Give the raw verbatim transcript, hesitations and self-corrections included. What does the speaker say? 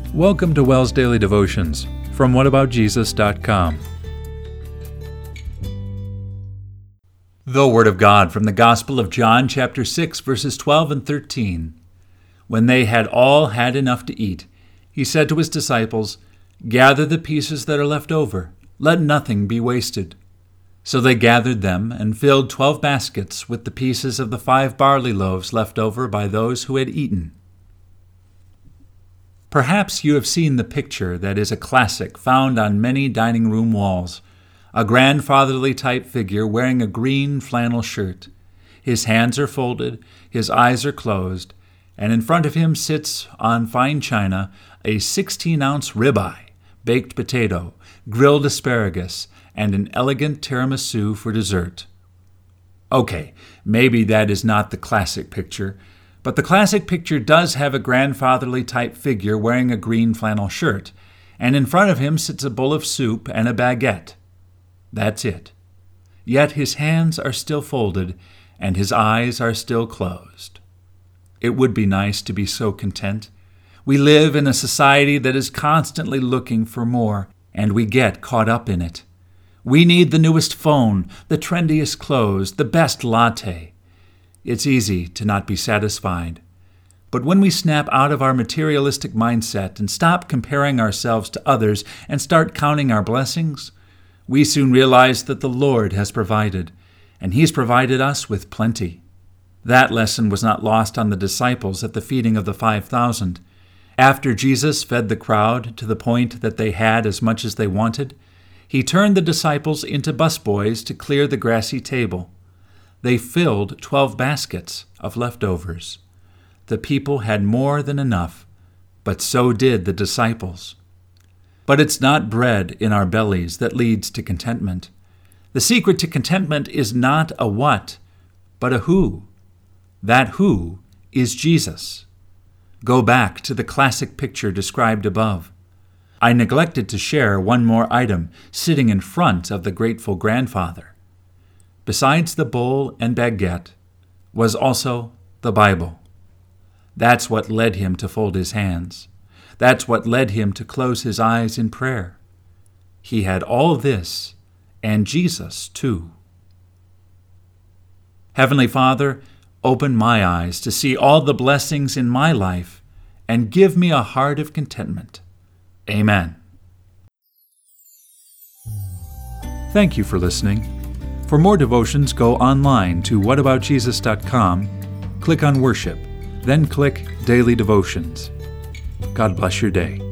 Welcome to Wells Daily Devotions from what about jesus dot com. The Word of God from the Gospel of John, chapter six, verses twelve and thirteen. When they had all had enough to eat, he said to his disciples, "Gather the pieces that are left over. Let nothing be wasted." So they gathered them and filled twelve baskets with the pieces of the five barley loaves left over by those who had eaten. Perhaps you have seen the picture that is a classic found on many dining room walls. A grandfatherly type figure wearing a green flannel shirt. His hands are folded, his eyes are closed, and in front of him sits on fine china a sixteen-ounce ribeye, baked potato, grilled asparagus, and an elegant tiramisu for dessert. Okay, maybe that is not the classic picture, but the classic picture does have a grandfatherly type figure wearing a green flannel shirt, and in front of him sits a bowl of soup and a baguette. That's it. Yet his hands are still folded, and his eyes are still closed. It would be nice to be so content. We live in a society that is constantly looking for more, and we get caught up in it. We need the newest phone, the trendiest clothes, the best latte. It's easy to not be satisfied. But when we snap out of our materialistic mindset and stop comparing ourselves to others and start counting our blessings, we soon realize that the Lord has provided, and He's provided us with plenty. That lesson was not lost on the disciples at the feeding of the five thousand. After Jesus fed the crowd to the point that they had as much as they wanted, He turned the disciples into busboys to clear the grassy table. They filled twelve baskets of leftovers. The people had more than enough, but so did the disciples. But it's not bread in our bellies that leads to contentment. The secret to contentment is not a what, but a who. That who is Jesus. Go back to the classic picture described above. I neglected to share one more item sitting in front of the grateful grandfather. Besides the bowl and baguette was also the Bible. That's what led him to fold his hands. That's what led him to close his eyes in prayer. He had all this, and Jesus too. Heavenly Father, open my eyes to see all the blessings in my life and give me a heart of contentment. Amen. Thank you for listening. For more devotions, go online to what about jesus dot com, click on Worship, then click Daily Devotions. God bless your day.